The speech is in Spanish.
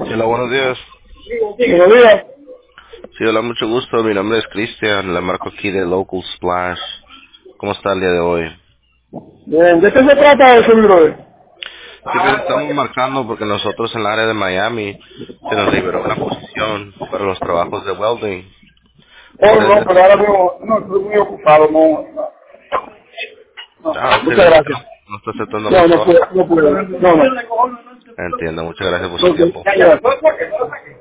Hola, buenos días. Buenos días. Sí, hola, mucho gusto. Mi nombre es Cristian. Le marco aquí de Local Splash. ¿Cómo está el día de hoy? Bien, ¿de qué se trata eso, mi brother? Sí, mire, estamos marcando porque nosotros en el área de Miami se nos liberó una posición para los trabajos de welding. Oh, ¿Usted no, pero ahora mismo, no, estoy muy ocupado, se muchas ve que gracias. no está aceptando No, más no puedo, trabajo? no puedo, no. Entiendo. Muchas gracias por su Ok, tiempo. gracias.